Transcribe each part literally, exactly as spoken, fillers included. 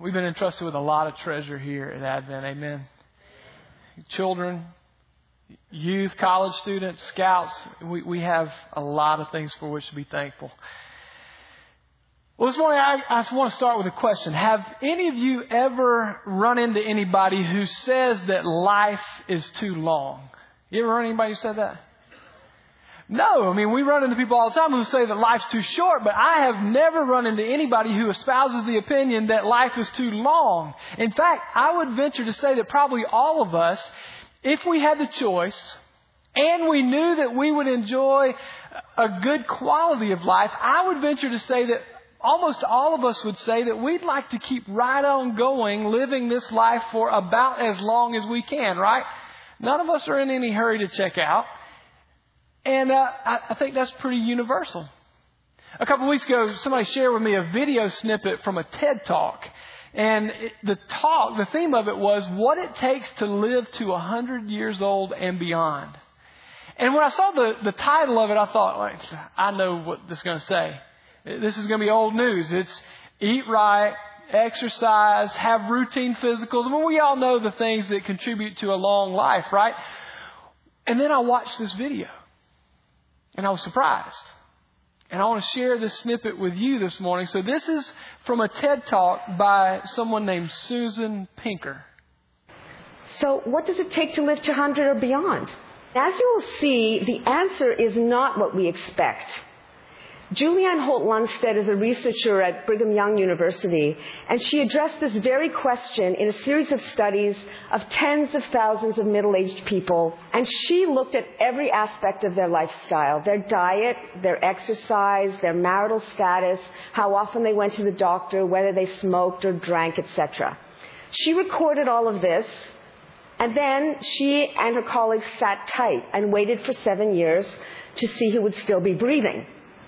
We've been entrusted with a lot of treasure here at Advent. Amen. Children, youth, college students, scouts, we, we have a lot of things for which to be thankful. Well, this morning I, I just want to start with a question. Have any of you ever run into anybody who says that life is too long? You ever run into anybody who said that? No. I mean, we run into people all the time who say that life's too short, but I have never run into anybody who espouses the opinion that life is too long. In fact, I would venture to say that probably all of us, if we had the choice and we knew that we would enjoy a good quality of life, I would venture to say that almost all of us would say that we'd like to keep right on going, living this life for about as long as we can, right? None of us are in any hurry to check out. And uh, I, I think that's pretty universal. A couple of weeks ago, somebody shared with me a video snippet from a TED Talk. And it, the talk, the theme of it was what it takes to live to one hundred years old and beyond. And when I saw the, the title of it, I thought, like, I know what this is going to say. This is going to be old news. It's eat right, exercise, have routine physicals. I mean, we all know the things that contribute to a long life, right? And then I watched this video. And I was surprised. And I want to share this snippet with you this morning. So this is from a TED Talk by someone named Susan Pinker. So what does it take to live to one hundred or beyond? As you will see, the answer is not what we expect. Julianne Holt-Lunstad is a researcher at Brigham Young University, and she addressed this very question in a series of studies of tens of thousands of middle-aged people, and she looked at every aspect of their lifestyle, their diet, their exercise, their marital status, how often they went to the doctor, whether they smoked or drank, et cetera. She recorded all of this, and then she and her colleagues sat tight and waited for seven years to see who would still be breathing.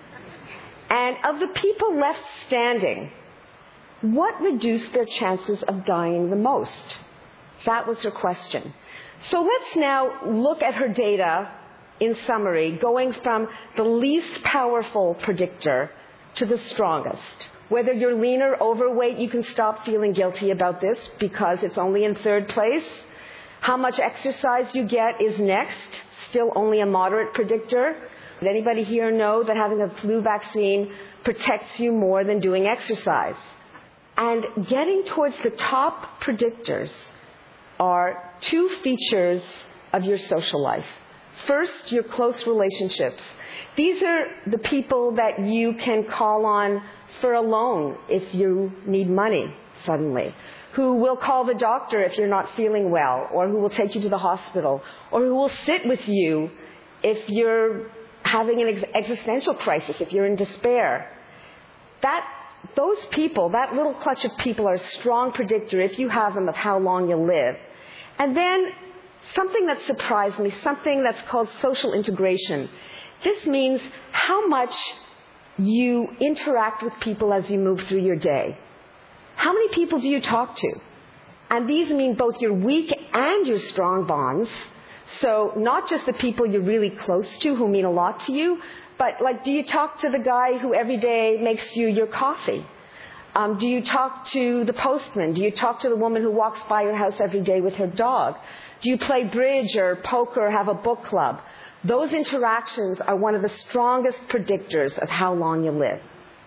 And of the people left standing, what reduced their chances of dying the most? That was her question. So let's now look at her data in summary, going from the least powerful predictor to the strongest. Whether you're lean or overweight, you can stop feeling guilty about this because it's only in third place. How much exercise you get is next, still only a moderate predictor. Does anybody here know that having a flu vaccine protects you more than doing exercise? And getting towards the top predictors are two features of your social life. First, your close relationships. These are the people that you can call on for a loan if you need money suddenly, who will call the doctor if you're not feeling well, or who will take you to the hospital, or who will sit with you if you're having an ex- existential crisis, if you're in despair. That, those people, that little clutch of people are a strong predictor, if you have them, of how long you'll live. And then something that surprised me, something that's called social integration. This means how much you interact with people as you move through your day. How many people do you talk to? And these mean both your weak and your strong bonds. So not just the people you're really close to who mean a lot to you, but like, do you talk to the guy who every day makes you your coffee? Um, do you talk to the postman? Do you talk to the woman who walks by your house every day with her dog? Do you play bridge or poker or have a book club? Those interactions are one of the strongest predictors of how long you live.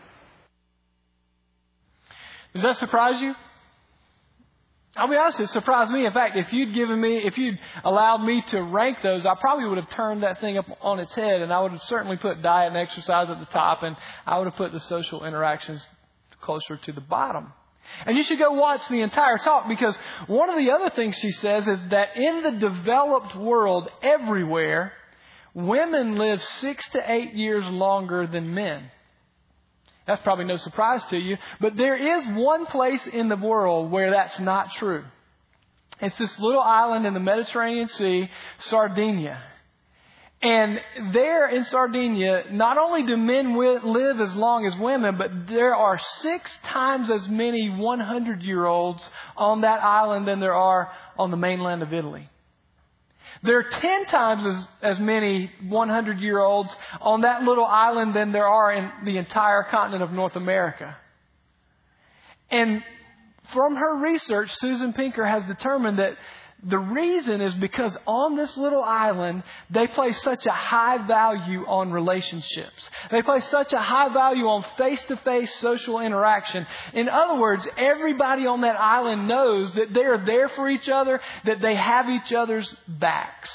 Does that surprise you? I'll be honest, it surprised me. In fact, if you'd given me, if you'd allowed me to rank those, I probably would have turned that thing up on its head, and I would have certainly put diet and exercise at the top, and I would have put the social interactions closer to the bottom. And you should go watch the entire talk, because one of the other things she says is that in the developed world, everywhere, women live six to eight years longer than men. That's probably no surprise to you. But there is one place in the world where that's not true. It's this little island in the Mediterranean Sea, Sardinia. And there in Sardinia, not only do men live as long as women, but there are six times as many hundred-year-olds on that island than there are on the mainland of Italy. There are ten times as, as many hundred-year-olds on that little island than there are in the entire continent of North America. And from her research, Susan Pinker has determined that the reason is because on this little island, they place such a high value on relationships. They place such a high value on face-to-face social interaction. In other words, everybody on that island knows that they are there for each other, that they have each other's backs.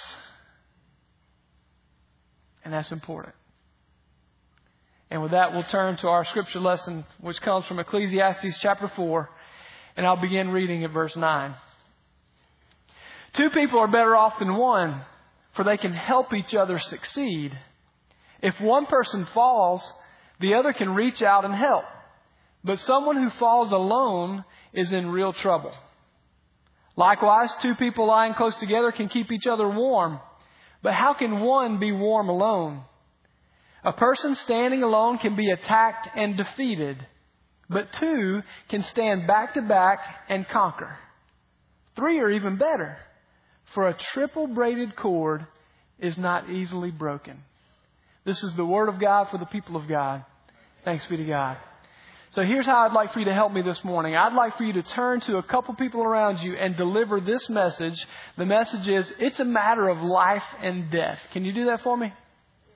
And that's important. And with that, we'll turn to our scripture lesson, which comes from Ecclesiastes chapter four. And I'll begin reading at verse nine. Two people are better off than one, for they can help each other succeed. If one person falls, the other can reach out and help. But someone who falls alone is in real trouble. Likewise, two people lying close together can keep each other warm. But how can one be warm alone? A person standing alone can be attacked and defeated. But two can stand back to back and conquer. Three are even better. For a triple braided cord is not easily broken. This is the word of God for the people of God. Thanks be to God. So here's how I'd like for you to help me this morning. I'd like for you to turn to a couple people around you and deliver this message. The message is, it's a matter of life and death. Can you do that for me?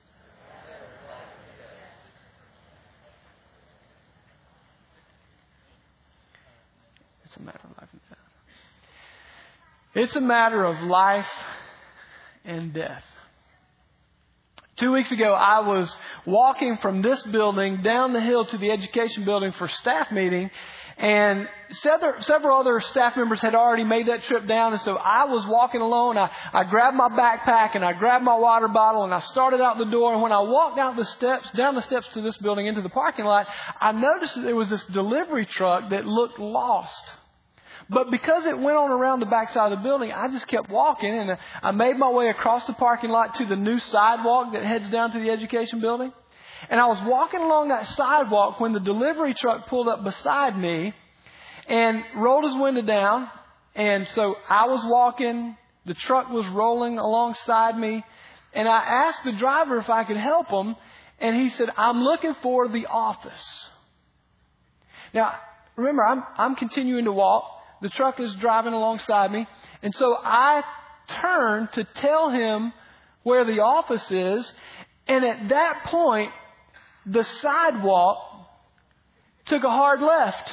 It's a matter of life and death. It's a matter of life and death. Two weeks ago, I was walking from this building down the hill to the education building for staff meeting. And several other staff members had already made that trip down. And so I was walking alone. I, I grabbed my backpack and I grabbed my water bottle and I started out the door. And when I walked out the steps, down the steps to this building into the parking lot, I noticed that there was this delivery truck that looked lost. But because it went on around the backside of the building, I just kept walking, and I made my way across the parking lot to the new sidewalk that heads down to the education building. And I was walking along that sidewalk when the delivery truck pulled up beside me and rolled his window down. And so I was walking, the truck was rolling alongside me, and I asked the driver if I could help him, and he said, "I'm looking for the office." Now, remember, I'm, I'm continuing to walk. The truck is driving alongside me. And so I turned to tell him where the office is. And at that point, the sidewalk took a hard left.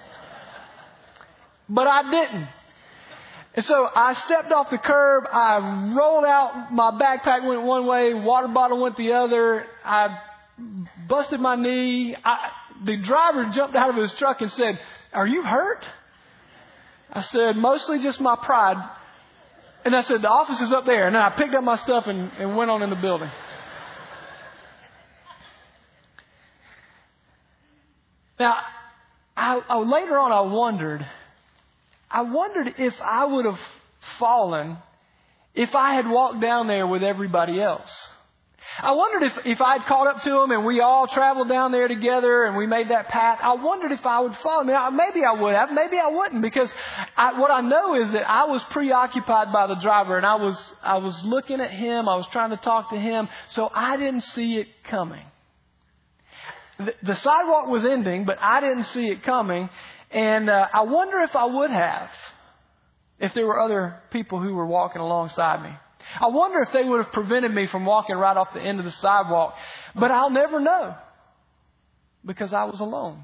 But I didn't. And so I stepped off the curb. I rolled out. My backpack went one way. Water bottle went the other. I busted my knee. I, the driver jumped out of his truck and said, "Are you hurt?" I said, "Mostly just my pride." And I said, "The office is up there." And then I picked up my stuff and, and went on in the building. Now, I, I, later on, I wondered, I wondered if I would have fallen if I had walked down there with everybody else. I wondered if, if I'd caught up to him and we all traveled down there together and we made that path. I wondered if I would fall. I mean, maybe I would have, maybe I wouldn't, because I, what I know is that I was preoccupied by the driver, and I was I was looking at him. I was trying to talk to him, so I didn't see it coming. The, the sidewalk was ending, but I didn't see it coming, and uh, I wonder if I would have if there were other people who were walking alongside me. I wonder if they would have prevented me from walking right off the end of the sidewalk. But I'll never know, because I was alone.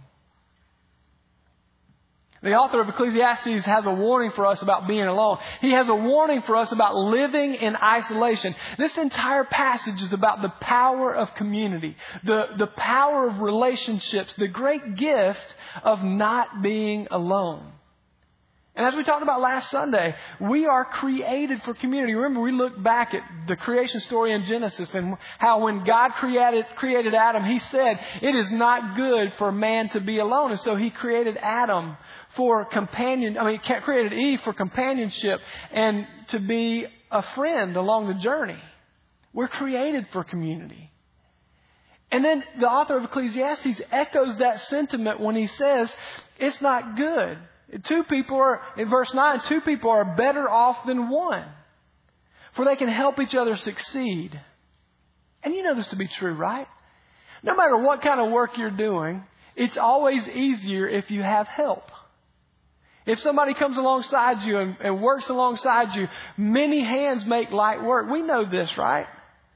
The author of Ecclesiastes has a warning for us about being alone. He has a warning for us about living in isolation. This entire passage is about the power of community, the, the power of relationships, the great gift of not being alone. And as we talked about last Sunday, we are created for community. Remember, we looked back at the creation story in Genesis and how when God created, created Adam, He said, "It is not good for man to be alone." And so He created Adam for companion, I mean, created Eve for companionship and to be a friend along the journey. We're created for community. And then the author of Ecclesiastes echoes that sentiment when he says, it's not good. Two people are, in verse nine, two people are better off than one, for they can help each other succeed. And you know this to be true, right? No matter what kind of work you're doing, it's always easier if you have help. If somebody comes alongside you and, and works alongside you, many hands make light work. We know this, right?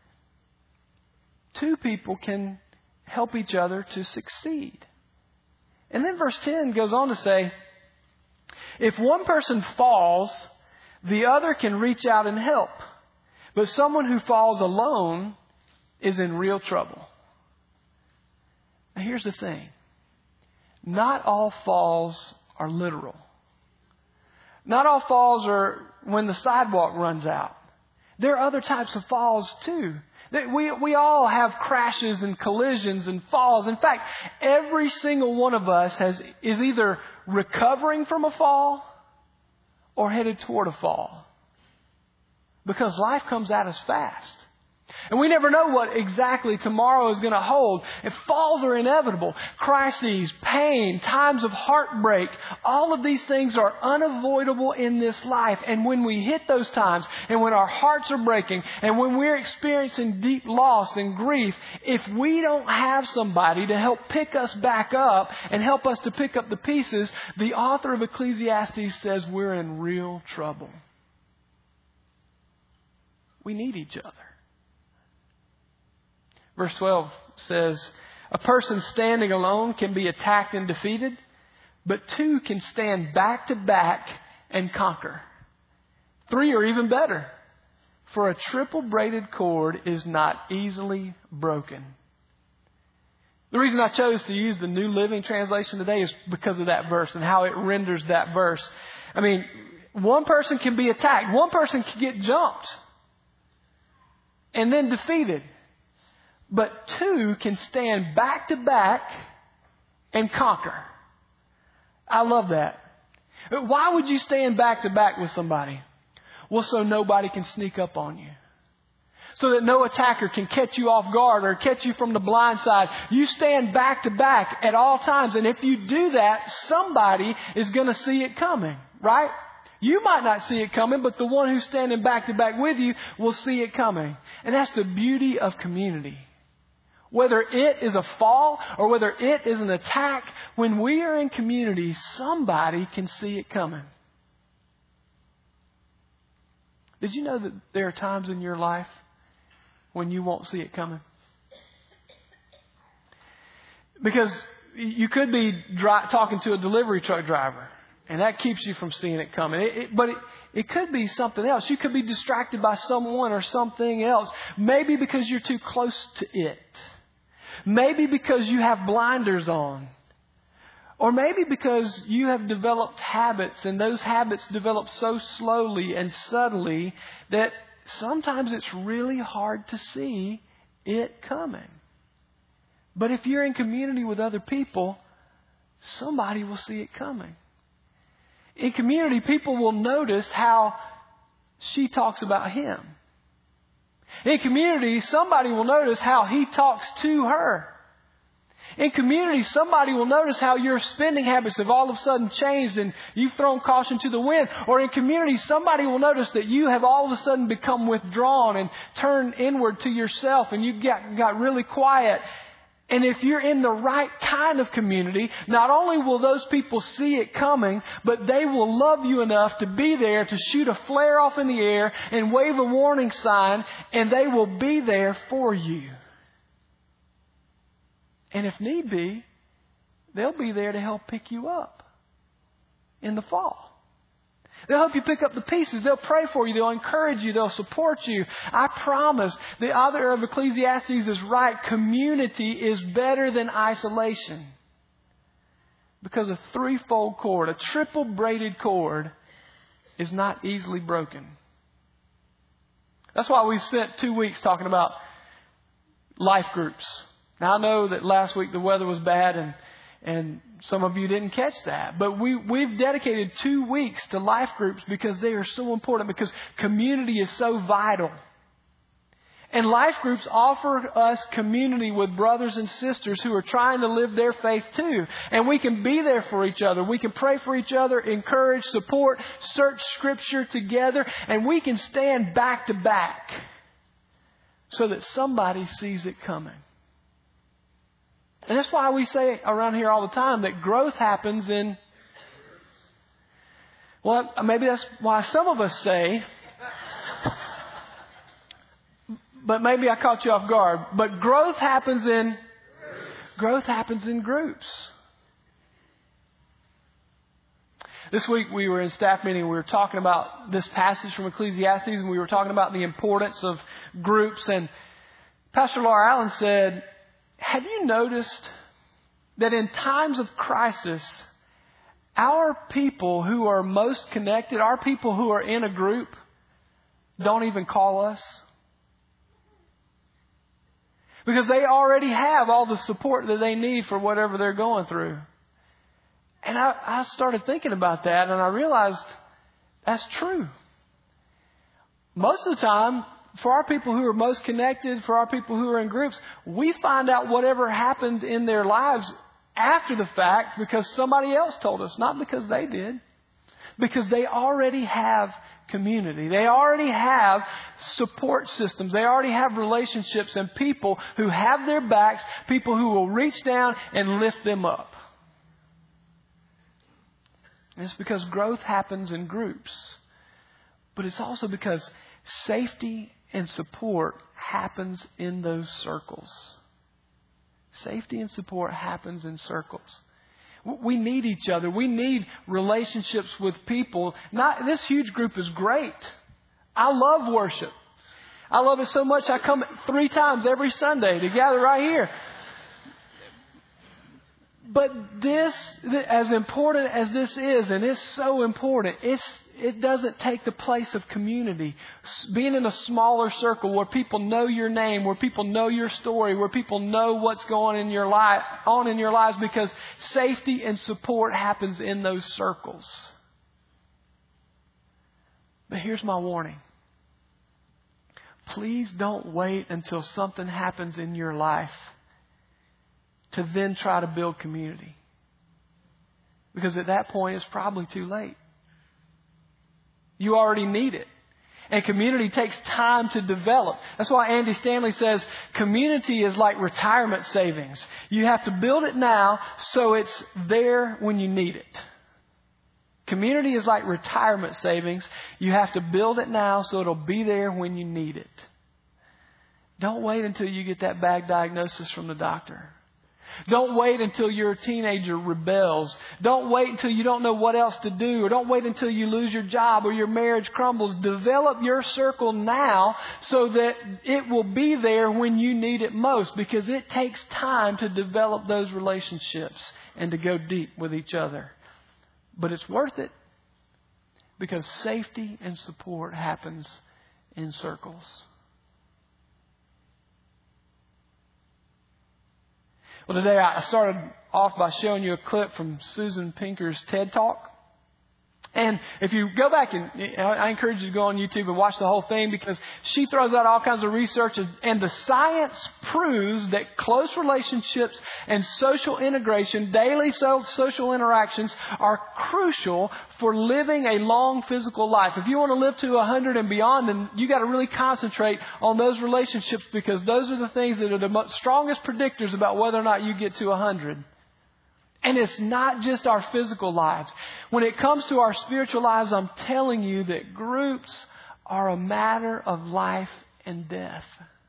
Two people can help each other to succeed. And then verse ten goes on to say, if one person falls, the other can reach out and help. But someone who falls alone is in real trouble. Now here's the thing. Not all falls are literal. Not all falls are when the sidewalk runs out. There are other types of falls too. We, we all have crashes and collisions and falls. In fact, every single one of us has is either recovering from a fall or headed toward a fall. Because life comes at us fast. And we never know what exactly tomorrow is going to hold. If falls are inevitable, crises, pain, times of heartbreak, all of these things are unavoidable in this life. And when we hit those times, and when our hearts are breaking, and when we're experiencing deep loss and grief, if we don't have somebody to help pick us back up and help us to pick up the pieces, the author of Ecclesiastes says we're in real trouble. We need each other. Verse twelve says, a person standing alone can be attacked and defeated, but two can stand back to back and conquer. Three are even better, for a triple braided cord is not easily broken. The reason I chose to use the New Living Translation today is because of that verse and how it renders that verse. I mean, one person can be attacked. One person can get jumped and then defeated. But two can stand back to back and conquer. I love that. Why would you stand back to back with somebody? Well, so nobody can sneak up on you. So that no attacker can catch you off guard or catch you from the blind side. You stand back to back at all times. And if you do that, somebody is going to see it coming, right? You might not see it coming, but the one who's standing back to back with you will see it coming. And that's the beauty of community. Whether it is a fall or whether it is an attack, when we are in community, somebody can see it coming. Did you know that there are times in your life when you won't see it coming? Because you could be dri- talking to a delivery truck driver, and that keeps you from seeing it coming. It, it, but it, it could be something else. You could be distracted by someone or something else. Maybe because you're too close to it. Maybe because you have blinders on. Or maybe because you have developed habits, and those habits develop so slowly and subtly that sometimes it's really hard to see it coming. But if you're in community with other people, somebody will see it coming. In community, people will notice how she talks about him. In community, somebody will notice how he talks to her. In community, somebody will notice how your spending habits have all of a sudden changed and you've thrown caution to the wind. Or in community, somebody will notice that you have all of a sudden become withdrawn and turned inward to yourself and you got, got really quiet. And if you're in the right kind of community, not only will those people see it coming, but they will love you enough to be there to shoot a flare off in the air and wave a warning sign, and they will be there for you. And if need be, they'll be there to help pick you up in the fall. They'll help you pick up the pieces. They'll pray for you. They'll encourage you. They'll support you. I promise the author of Ecclesiastes is right. Community is better than isolation. Because a threefold cord, a triple braided cord, is not easily broken. That's why we spent two weeks talking about life groups. Now I know that last week the weather was bad and And some of you didn't catch that. But we, we've dedicated two weeks to life groups because they are so important, because community is so vital. And life groups offer us community with brothers and sisters who are trying to live their faith too. And we can be there for each other. We can pray for each other, encourage, support, search Scripture together. And we can stand back to back so that somebody sees it coming. And that's why we say around here all the time that growth happens in Well, maybe that's why some of us say, but maybe I caught you off guard. But growth happens in growth happens in groups. This week we were in staff meeting. We were talking about this passage from Ecclesiastes, and we were talking about the importance of groups. And Pastor Laura Allen said, "Have you noticed that in times of crisis, our people who are most connected, our people who are in a group, don't even call us? Because they already have all the support that they need for whatever they're going through." And I, I started thinking about that, and I realized that's true. Most of the time, for our people who are most connected, for our people who are in groups, we find out whatever happened in their lives after the fact because somebody else told us, not because they did. Because they already have community. They already have support systems. They already have relationships and people who have their backs, people who will reach down and lift them up. And it's because growth happens in groups. But it's also because safety and support happens in those circles. Safety and support happens in circles. We need each other. We need relationships with people. Not this huge group is great. I love worship. I love it so much I come three times every Sunday to gather right here. But this, as important as this is, and it's so important, it's, it doesn't take the place of community. Being in a smaller circle where people know your name, where people know your story, where people know what's going in your life, on in your lives, because safety and support happens in those circles. But here's my warning. Please don't wait until something happens in your life to then try to build community. Because at that point, it's probably too late. You already need it. And community takes time to develop. That's why Andy Stanley says community is like retirement savings. You have to build it now so it's there when you need it. Community is like retirement savings. You have to build it now so it'll be there when you need it. Don't wait until you get that bad diagnosis from the doctor. Don't wait until your teenager rebels. Don't wait until you don't know what else to do. Or don't wait until you lose your job or your marriage crumbles. Develop your circle now so that it will be there when you need it most. Because it takes time to develop those relationships and to go deep with each other. But it's worth it. Because safety and support happens in circles. Well, today I started off by showing you a clip from Susan Pinker's TED Talk. And if you go back and I encourage you to go on YouTube and watch the whole thing because she throws out all kinds of research and, and the science proves that close relationships and social integration, daily social interactions are crucial for living a long physical life. If you want to live to one hundred and beyond, then you got to really concentrate on those relationships because those are the things that are the most, strongest predictors about whether or not you get to one hundred. And it's not just our physical lives. When it comes to our spiritual lives, I'm telling you that groups are a matter of life and death.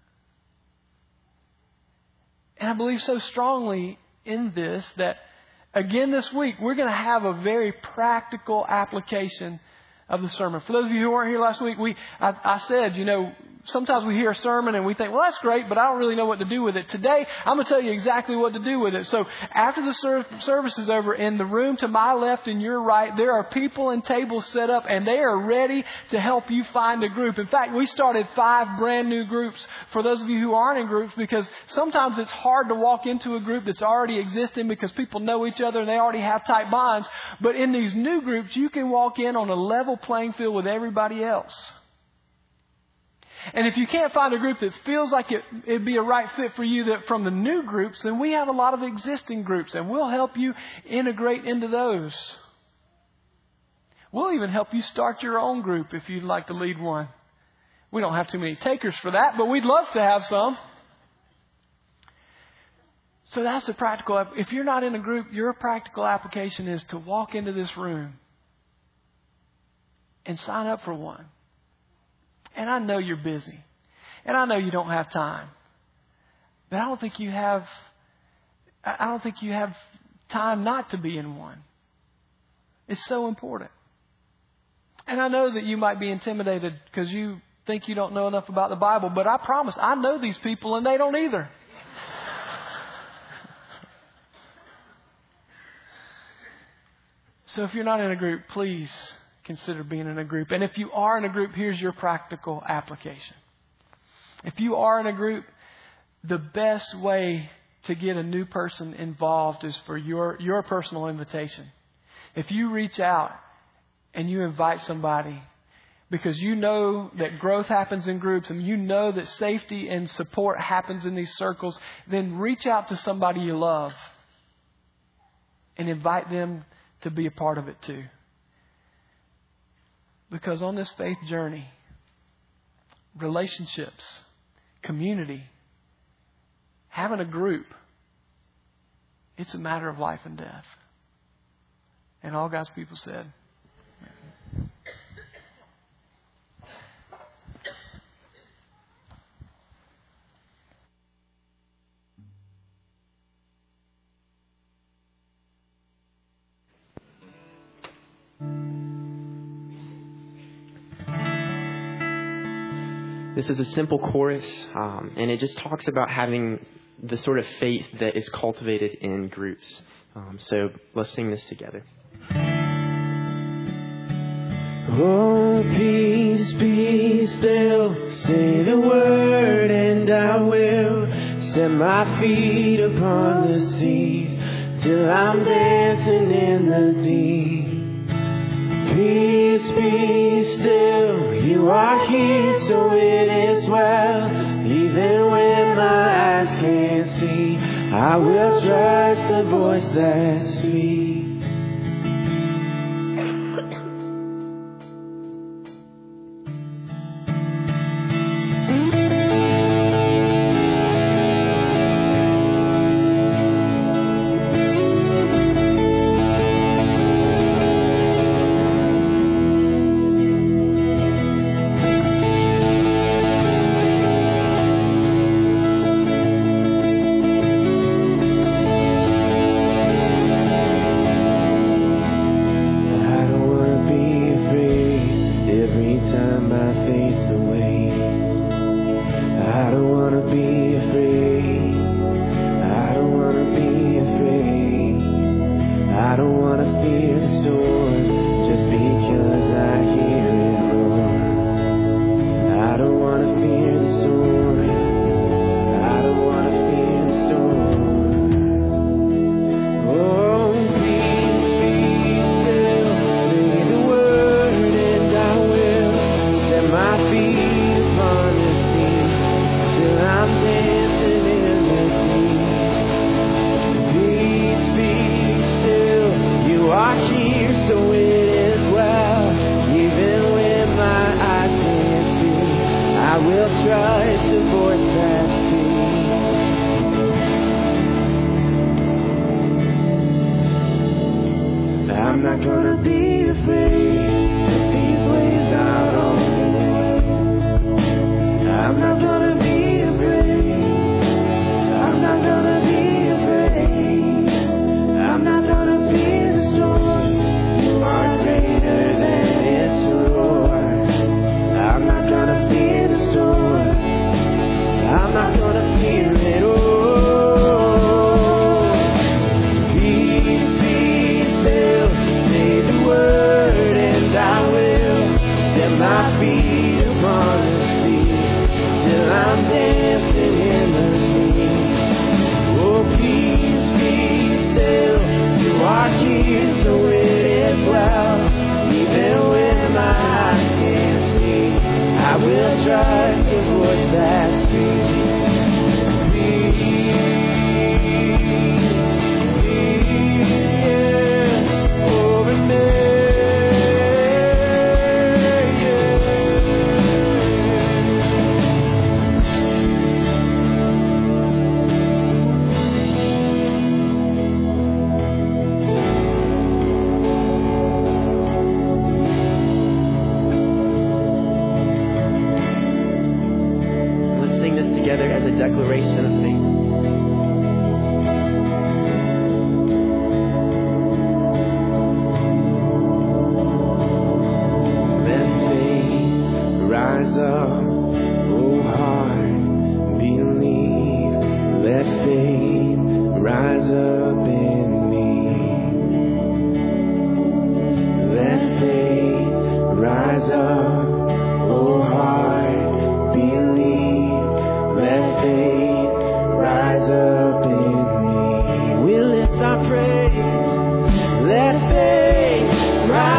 And I believe so strongly in this that, again, this week, we're going to have a very practical application of the sermon. For those of you who weren't here last week, we I, I said, you know, sometimes we hear a sermon and we think, well, that's great, but I don't really know what to do with it. Today, I'm going to tell you exactly what to do with it. So after the ser- service is over, in the room to my left and your right, there are people and tables set up and they are ready to help you find a group. In fact, we started five brand new groups for those of you who aren't in groups because sometimes it's hard to walk into a group that's already existing because people know each other and they already have tight bonds. But in these new groups, you can walk in on a level playing field with everybody else. And if you can't find a group that feels like it, it'd be a right fit for you that from the new groups, then we have a lot of existing groups and we'll help you integrate into those. We'll even help you start your own group if you'd like to lead one. We don't have too many takers for that, but we'd love to have some. So that's the practical. If you're not in a group, your practical application is to walk into this room and sign up for one. And I know you're busy. And I know you don't have time. But I don't think you have, I don't think you have time not to be in one. It's so important. And I know that you might be intimidated because you think you don't know enough about the Bible, but I promise I know these people and they don't either. So if you're not in a group, please consider being in a group. And if you are in a group, here's your practical application. If you are in a group, the best way to get a new person involved is for your, your personal invitation. If you reach out and you invite somebody because you know that growth happens in groups and you know that safety and support happens in these circles, then reach out to somebody you love and invite them to be a part of it too. Because on this faith journey, relationships, community, having a group, it's a matter of life and death. And all God's people said, This is a simple chorus, um, and it just talks about having the sort of faith that is cultivated in groups. Um, so let's sing this together. Oh, peace, be still, say the word and I will set my feet upon the seas till I'm dancing in the deep. Peace, be still, you are here, so it is well. Even when my eyes can't see, I will trust the voice that speaks.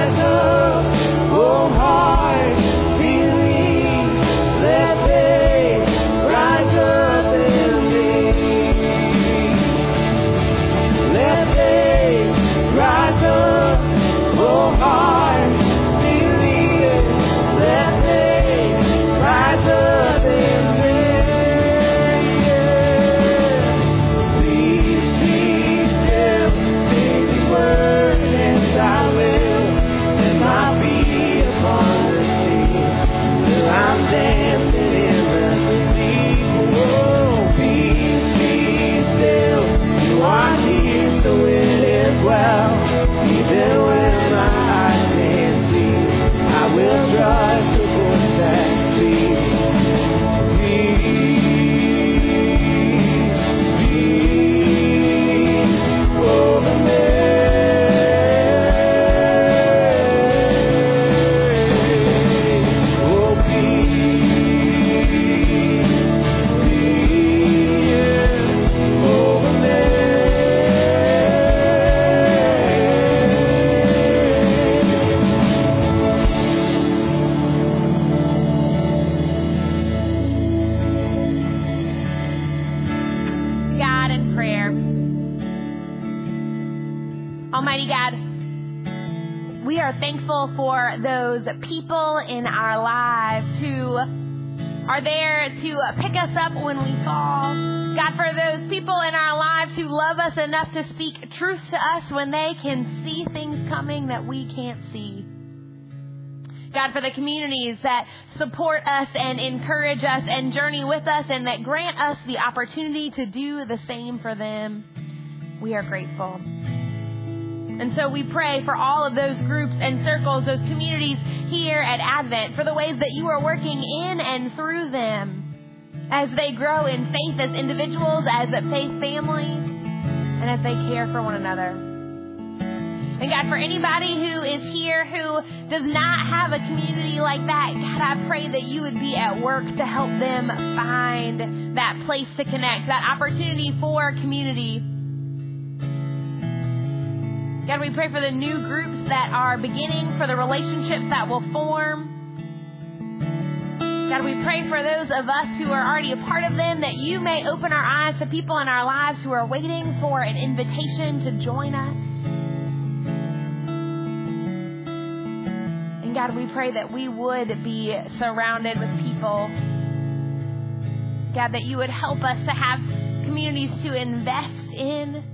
rise up, oh heart, believe, let faith rise up in me. Let faith rise up, oh heart, believe, let faith rise up in me. Please be still, say the word, and I will set my feet upon the sea till I'm dancing in the sea. Oh, peace, be still, you are here, so it is well. Even when my eyes can't see, I will trust the voice that speaks. Peace, peace over me. Oh, peace, peace over me. God in prayer. Almighty God, we are thankful for those people in our lives who are there to pick us up when we fall. God, for those people in our lives who love us enough to speak truth to us when they can see things coming that we can't see. God, for the communities that support us and encourage us and journey with us and that grant us the opportunity to do the same for them, we are grateful. And so we pray for all of those groups and circles, those communities here at Advent, for the ways that you are working in and through them as they grow in faith as individuals, as a faith family, and as they care for one another. And God, for anybody who is here who does not have a community like that, God, I pray that you would be at work to help them find that place to connect, that opportunity for community. God, we pray for the new groups that are beginning, for the relationships that will form. God, we pray for those of us who are already a part of them, that you may open our eyes to people in our lives who are waiting for an invitation to join us. And God, we pray that we would be surrounded with people. God, that you would help us to have communities to invest in,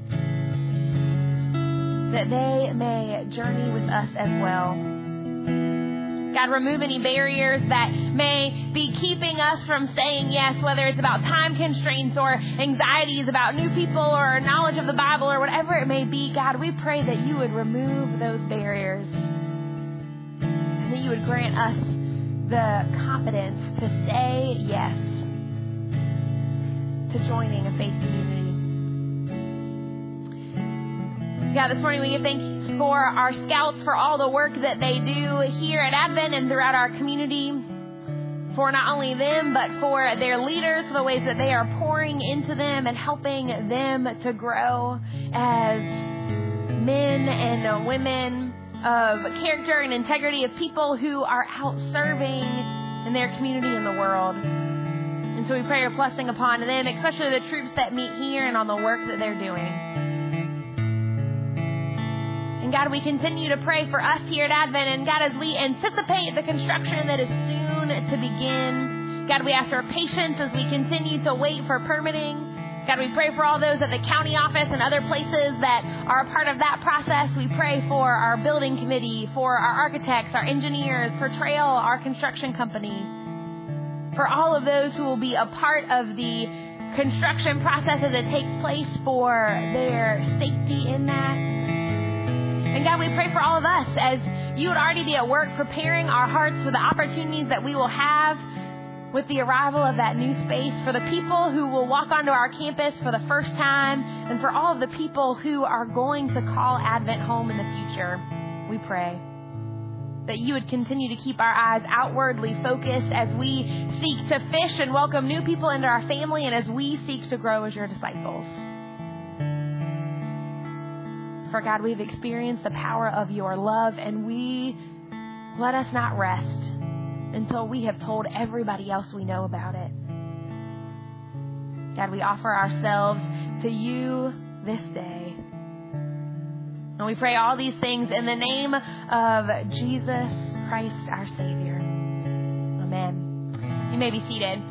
that they may journey with us as well. God, remove any barriers that may be keeping us from saying yes, whether it's about time constraints or anxieties about new people or knowledge of the Bible or whatever it may be. God, we pray that you would remove those barriers and that you would grant us the confidence to say yes to joining a faith community. God, this morning we give thanks for our scouts, for all the work that they do here at Advent and throughout our community, for not only them, but for their leaders, for the ways that they are pouring into them and helping them to grow as men and women of character and integrity, of people who are out serving in their community in the world. And so we pray your blessing upon them, especially the troops that meet here and on the work that they're doing. And God, we continue to pray for us here at Advent. And God, as we anticipate the construction that is soon to begin, God, we ask for patience as we continue to wait for permitting. God, we pray for all those at the county office and other places that are a part of that process. We pray for our building committee, for our architects, our engineers, for Trail, our construction company, for all of those who will be a part of the construction process as it takes place, for their safety in that. And God, we pray for all of us as you would already be at work preparing our hearts for the opportunities that we will have with the arrival of that new space, for the people who will walk onto our campus for the first time, and for all of the people who are going to call Advent home in the future. We pray that you would continue to keep our eyes outwardly focused as we seek to fish and welcome new people into our family, and as we seek to grow as your disciples. For God, we've experienced the power of your love, and we let us not rest until we have told everybody else we know about it. God, we offer ourselves to you this day. And we pray all these things in the name of Jesus Christ, our Savior. Amen. You may be seated.